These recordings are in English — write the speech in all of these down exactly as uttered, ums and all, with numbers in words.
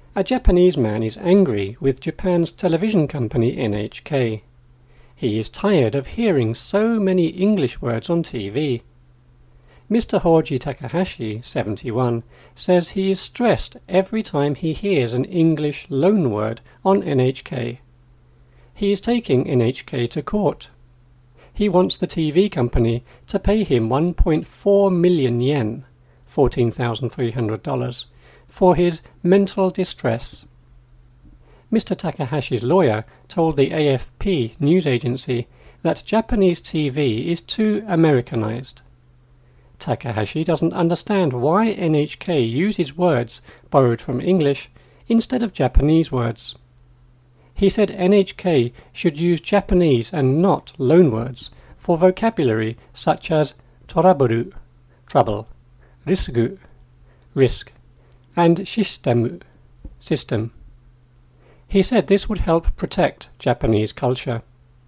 A Japanese man is angry with Japan's television company N H K. He is tired of hearing so many English words on T V. Mister Hoji Takahashi, seventy-one, says he is stressed every time he hears an English loanword on N H K. He is taking N H K to court. He wants the T V company to pay him one point four million yen, fourteen thousand three hundred dollars, for his mental distress. Mister Takahashi's lawyer told the A F P news agency that Japanese T V is too Americanized. Takahashi doesn't understand why N H K uses words borrowed from English instead of Japanese words. He said N H K should use Japanese and not loanwords for vocabulary such as toraboru, trouble, risgu, risk, and shistemu, system. He said this would help protect Japanese culture.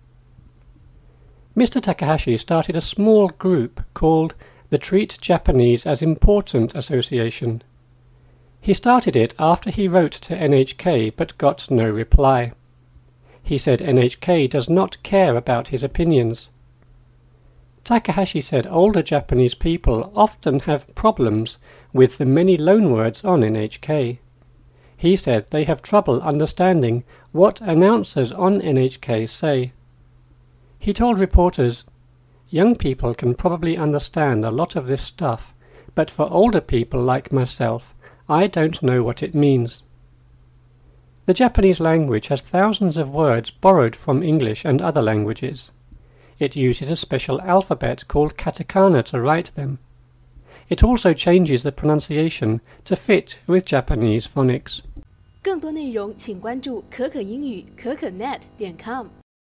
Mister Takahashi started a small group called the Treat Japanese as Important Association. He started it after he wrote to N H K but got no reply. He said N H K does not care about his opinions. Takahashi said older Japanese people often have problems with the many loanwords on N H K. He said they have trouble understanding what announcers on N H K say. He told reporters, "Young people can probably understand a lot of this stuff, but for older people like myself, I don't know what it means." The Japanese language has thousands of words borrowed from English and other languages. It uses a special alphabet called katakana to write them. It also changes the pronunciation to fit with Japanese phonics. 更多内容请关注可可英语可可 net 点 com。